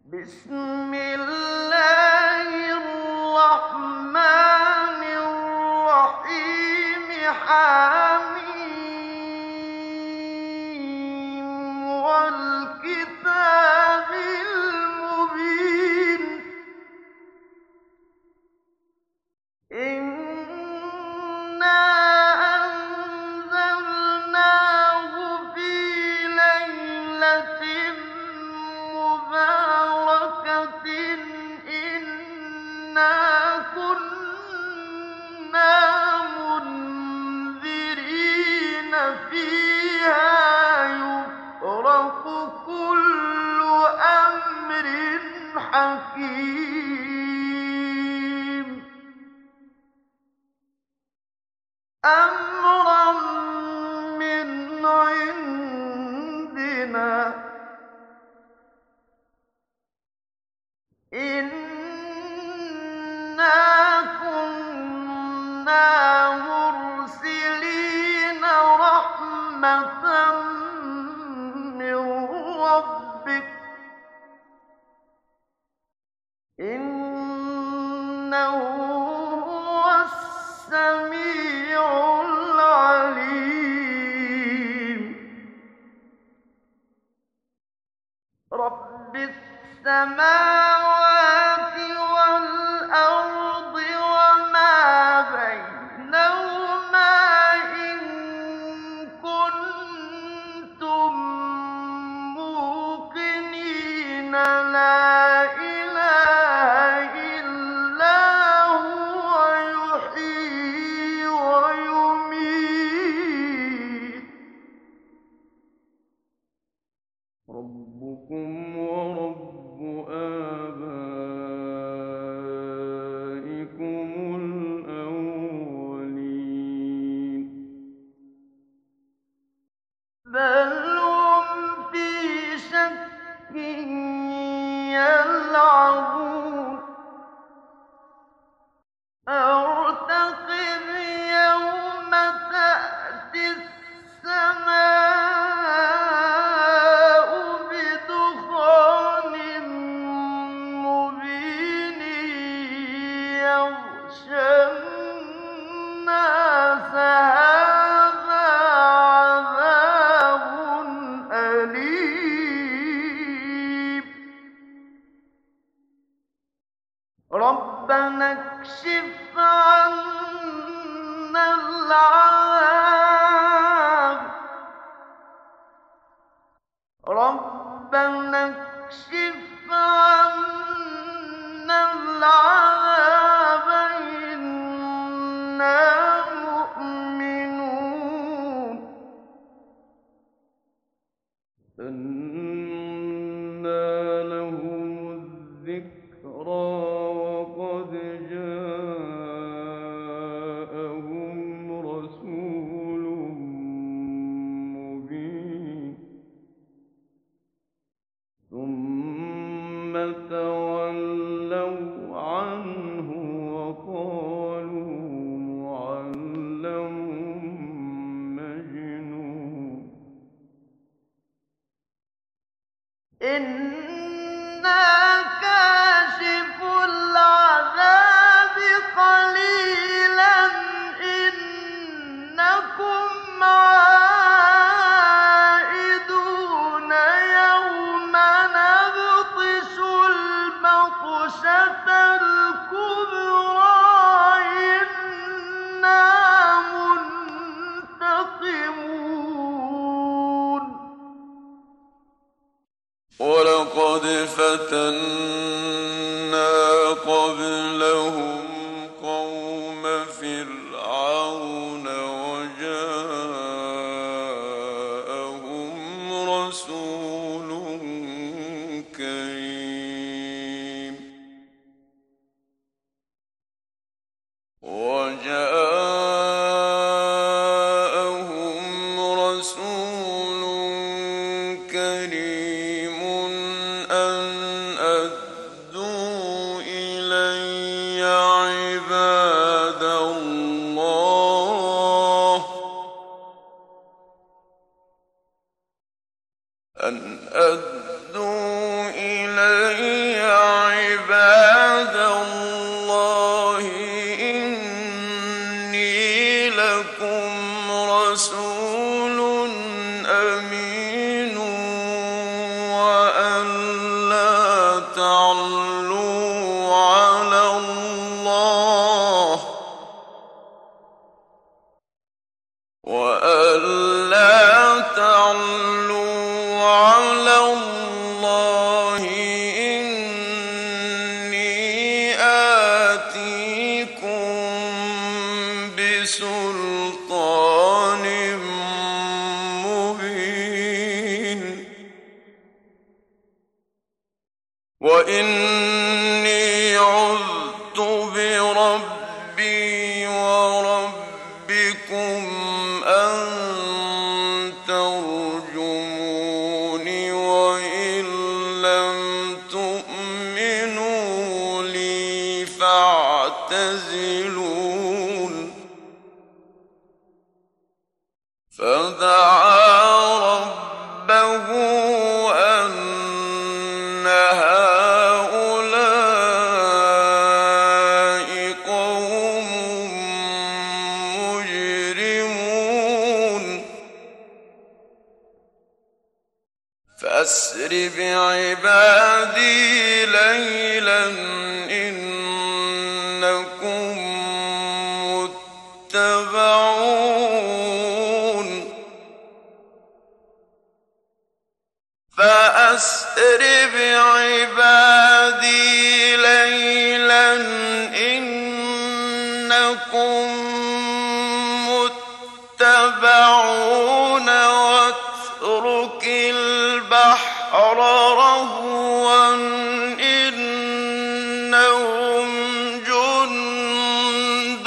بسم الله الرحمن الرحيم حميم والكتاب المبين إنا أنزلناه في ليلة مباركة إنا كنا منذرين فيها يفرق كل أمر حكيم أمرا من عندنا إنا كنا مرسلين رحمة من ربك إنه هو السميع العليم رب السماوات والأرض وما بينهما إن كنتم موقنين لا إله إلا هو يحيي ويميت ربكم ورب آبائكم الأولين بل هم في شك يلعبون ارتقب يوم تأتي السماء بدخان مبين يغشى الناس هذا عذاب أليم ربنا اكشف عنا العذاب ربنا اكشف عنا العذاب إنا مؤمنون أنى لهم الذكرى وقد جاءهم رسول مبين ثم تولوا عنه وقالوا معلم مجنون إنا كاشف العذاب قليلا إنكم عائدون يوم نبطش البطشة الكبرى إنا منتقمون ولقد فتنا قبلهم قوم فرعون وجاءهم رسول كريم أن إلي عباد الله إني لكم رسول أمين وأن لا تعلوا على الله إني آتيكم بسلطان مبين وإني عذت بربي وربكم أن ترجموني وإن لم تؤمنوا لي فاعتزلون فدعا ربه أن هؤلاء قوم مجرمون فأسر بعبادي ليلا إنكم متبعون فأسر بعبادي ليلا إنكم متبعون واترك البحر رهوا إنهم جند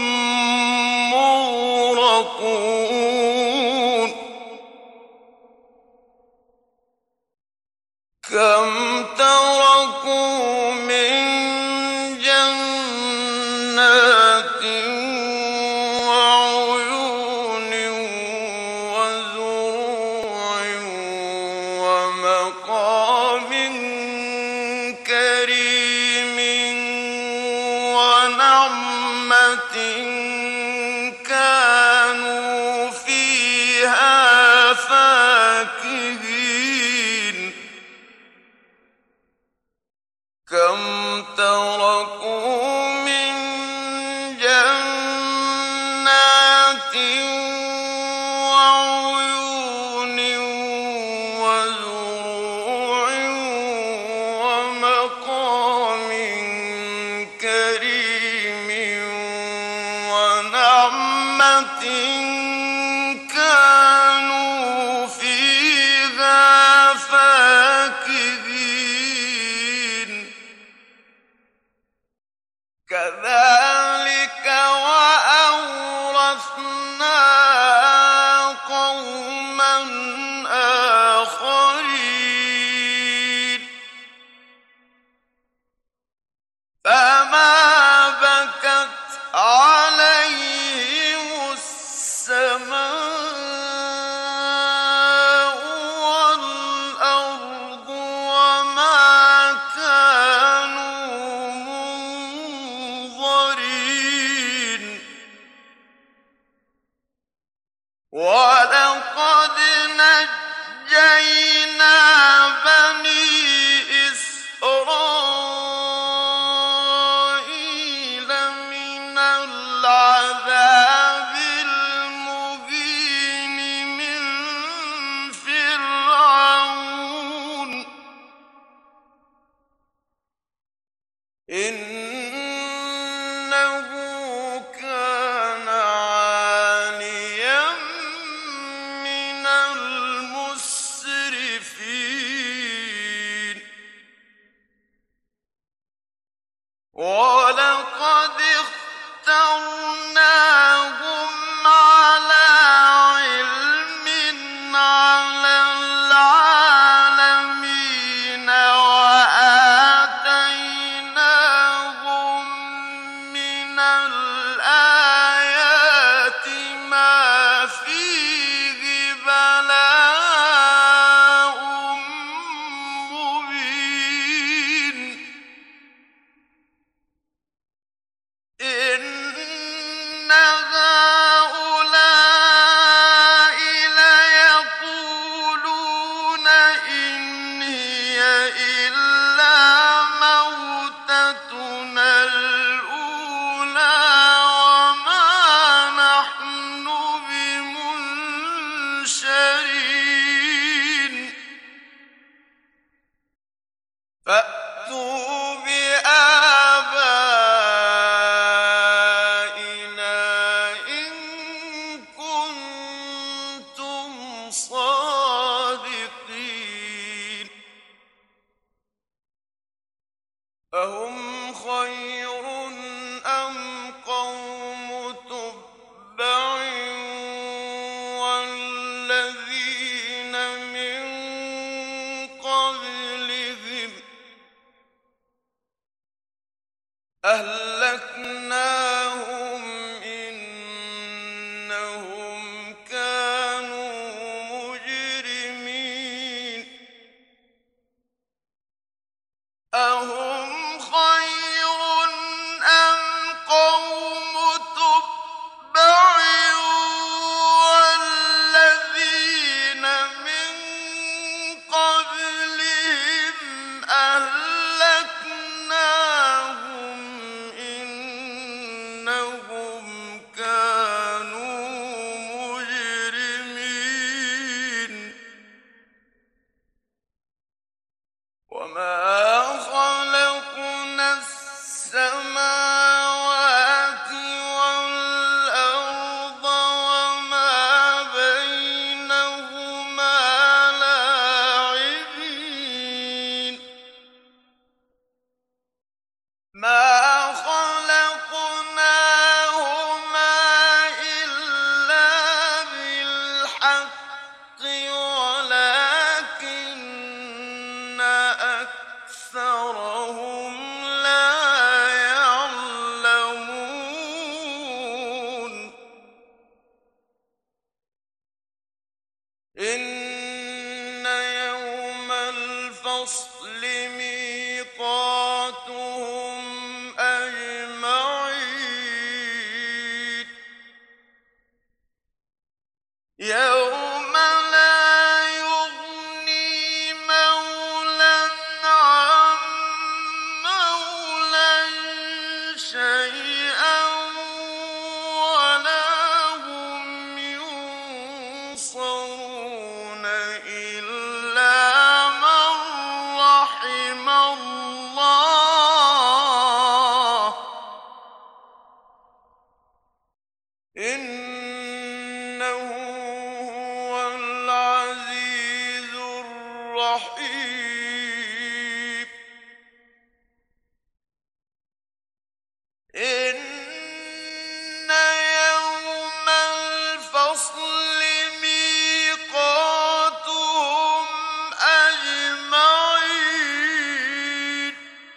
مغرقون كم تركوا من جنات وعيون وزروع ومقام كريم ونعمة كانوا فيها فاكهين كم تركوا من جنات وعيون وزروع ومقام كريم ونعمة كانوا فيها فاكهين كذلك وأورثنا قوما آخرين فما بكت عليهم السماء والأرض وما كانوا منظرين ولقد نجينا بني إسرائيل من العذاب المهين من فرعون إنه كان عاليا من المسرفين ولقد اخترناهم على علم على العالمين وآتيناهم من الآيات ما فيه بلاء مبين فأتوا بآبائنا إن كنتم صادقين أهم خير أم قوم تبع والذين من قبلهم أهلكناهم إنهم كانوا مجرمين أهم خير أم قوم تبع والذين من قبلهم أهلكناهم إنهم كانوا مجرمين وما خلقنا السماوات والأرض وما بينهما لاعبين ما خلقناهما إلا بالحق ولكن أكثرهم لا يعلمون إن يوم الفصل ميقاتهم أجمعين يوم لا يغني مولى عن مولى شيئا ولا هم ينصرون إلا من رحم الله إنه هو العزيز الرحيم إن يوم الفصل ميقاتهم أجمعين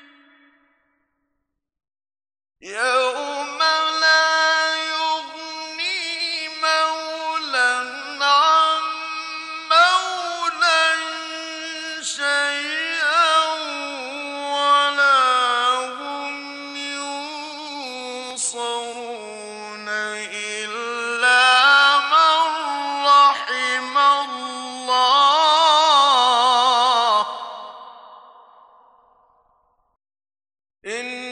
يوم لا يغني مولى عن مولى شيئا ولا هم ينصرون إلا من رحم الله